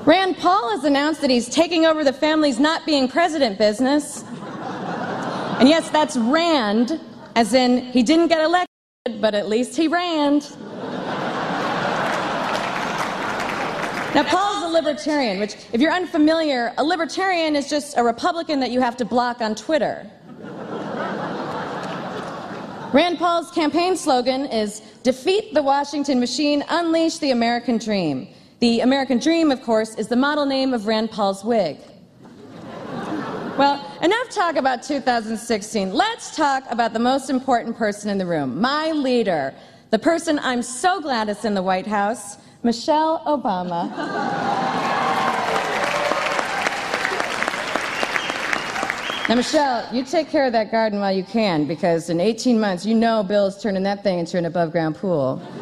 Rand Paul has announced that he's taking over the family's not being president business. And yes, that's Rand, as in he didn't get elected, but at least he ranned. Now, Paul's a libertarian, which, if you're unfamiliar, a libertarian is just a Republican that you have to block on Twitter. Rand Paul's campaign slogan is, "Defeat the Washington machine, unleash the American dream." The American dream, of course, is the model name of Rand Paul's wig. Well, enough talk about 2016. Let's talk about the most important person in the room, my leader, the person I'm so glad is in the White House, Michelle Obama. Now, Michelle, you take care of that garden while you can, because in 18 months, you know Bill's turning that thing into an above-ground pool.